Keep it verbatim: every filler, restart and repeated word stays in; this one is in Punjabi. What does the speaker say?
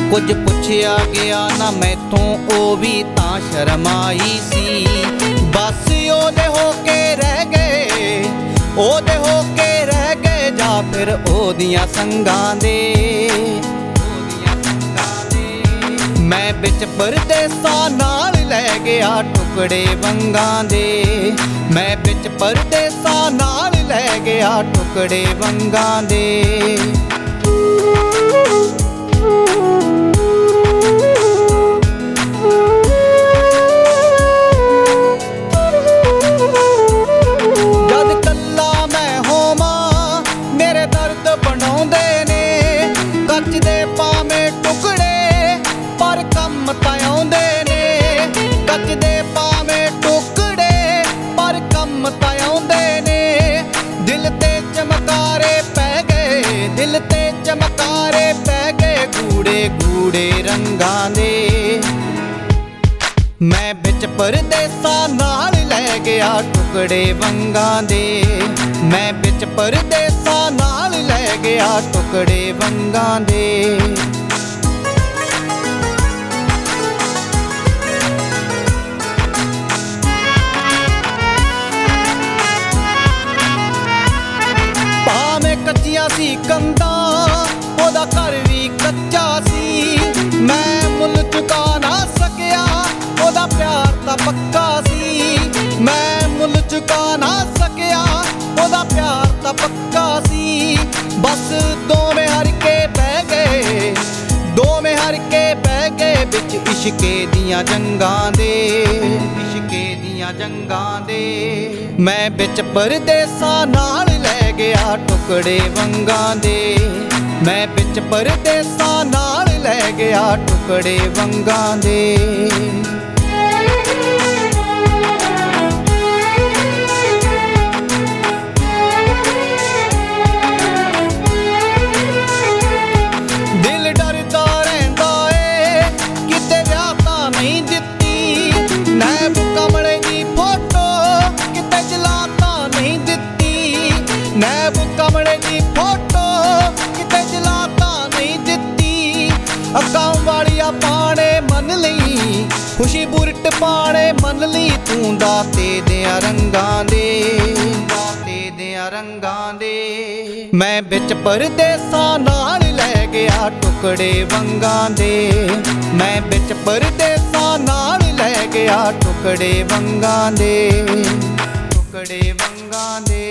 ਕੁਝ ਪੁੱਛਿਆ ਗਿਆ ਨਾ ਮੈਥੋਂ, ਉਹ ਵੀ ਤਾਂ ਸ਼ਰਮਾਈ ਸੀ। ਬਸ ਉਹਦੇ ਹੋ ਕੇ ਰਹਿ ਗਏ, ਉਹਦੇ ਹੋ ਕੇ ਰਹਿ ਗਏ, ਜਾਂ ਫਿਰ ਉਹਦੀਆਂ ਸੰਗਾਂ ਦੇ, ਉਹਦੀਆਂ ਸੰਗਾਂ ਦੇ। ਮੈਂ ਵਿੱਚ ਪਰਦੇਸਾਂ ਨਾਲ ਲੈ ਗਿਆ ਟੁਕੜੇ ਵੰਗਾਂ ਦੇ, ਮੈਂ ਵਿੱਚ ਪਰਦੇਸਾਂ ਨਾਲ ਲੈ ਗਿਆ ਟੁਕੜੇ ਵੰਗਾਂ ਦੇ। ਜਦ ਕੱਲਾ ਮੈਂ ਹੋਵਾਂ ਮੇਰੇ ਦਰਦ ਬਣਾਉਂਦੇ ਨੇ, ਕੱਚ ਦੇ ਭਾਵੇਂ ਟੁਕੜੇ ਪਰ ਕੰਮ ਤਾਂ ਆਉਂਦੇ ਨੇ, ਕੱਚ ਦੇ ਭਾਵੇਂ ਟੁਕੜੇ ਪਰ ਕੰਮ ਤਾਂ ਆਉਂਦੇ ਨੇ। ਦਿਲ ਤੇ ਚਮਕਾਰੇ ਪੈ ਗਏ, ਦਿਲ ਤੇ ਚਮਕਾਰੇ ਪੈ ਗਏ, ਗੂੜੇ ਗੂੜੇ ਰੰਗਾਂ ਦੇ। ਮੈਂ ਵਿੱਚ ਪਰਦੇਸਾਂ ਨਾਲ ਲੈ ਗਿਆ ਟੁਕੜੇ ਵੰਗਾਂ ਦੇ, ਮੈਂ ਵਿੱਚ ਪਰਦੇਸਾਂ ਨਾਲ ਲੈ ਗਿਆ ਟੁਕੜੇ ਵੰਗਾਂ ਦੇ। ਭਾਵੇਂ ਕੱਚੀਆਂ ਸੀ ਕੰਧਾਂ, ਉਹਦਾ ਘਰ ਵੀ ਕੱਚਾ ਸੀ। ਮੈਂ ਮੁੱਲ ਚੁਕਾ ਨਾ ਸਕਿਆ, ਉਹਦਾ ਪਿਆਰ ਤਾਂ ਪੱਕਾ ਸੀ। ਮੈਂ ਮੁੱਲ ਚੁਕਾ ਨਾ ਸਕਿਆ, ਉਹਦਾ ਪਿਆਰ ਤਾਂ ਪੱਕਾ ਸੀ। ਬਸ ਦੋਵੇਂ ਹਰ ਕੇ ਬਹਿ ਗਏ, ਦੋਵੇਂ ਹਰ ਕੇ ਬਹਿ ਗਏ, ਵਿੱਚ ਇਸ਼ਕੇ ਦੀਆਂ ਜੰਗਾਂ ਦੇ, ਇਸ਼ਕੇ ਦੀਆਂ ਜੰਗਾਂ ਦੇ। ਮੈਂ ਵਿੱਚ ਪਰਦੇਸਾਂ ਨਾਲ ਲੈ ਗਿਆ ਟੁਕੜੇ ਵੰਗਾਂ ਦੇ, ਮੈਂ ਵਿੱਚ ਪਰਦੇਸਾਂ ਨਾਲ ਲੈ ਗਿਆ ਟੁਕੜੇ ਵੰਗਾਂ ਦੇ। ਦਿਲ ਡਰਦਾ ਰਹਿੰਦਾ ਏ ਕਿਤੇ ਵਿਆਹ ਤਾਂ ਨਹੀਂ ਦਿੱਤੀ, ਨੈਬ ਕਮਲੇ ਦੀ ਫੋਟੋ ਕਿਤੇ ਜਲਾ ਤਾਂ ਨਹੀਂ ਦਿੱਤੀ, ਨੈਬ ਕਮਲੇ ਦੀ ਫੋਟੋ ਕਿਤੇ ਜਲਾ ਤਾਂ ਨਹੀਂ ਦਿੱਤੀ। ਅੱਖਾਂ ਵਾਲੀਆਂ ਪਾਣੇ ਮੰਨ ਲਈ, ਖੁਸ਼ੀ ਬੁਰਟ ਪਾਣੇ ਮੰਨ ਲਈ, ਤੂੰ ਦਾਤੇ ਦਿਆਂ ਰੰਗਾਂ ਦੇ, ਦਾਤੇ ਦਿਆਂ ਰੰਗਾਂ ਦੇ। ਮੈਂ ਵਿੱਚ ਪਰਦੇਸਾਂ ਨਾਲ ਲੈ ਗਿਆ ਟੁਕੜੇ ਵੰਗਾਂ ਦੇ, ਮੈਂ ਵਿੱਚ ਪਰਦੇਸਾਂ ਨਾਲ ਲੈ ਗਿਆ ਟੁਕੜੇ ਵੰਗਾਂ ਦੇ, ਟੁਕੜੇ ਵੰਗਾਂ ਦੇ।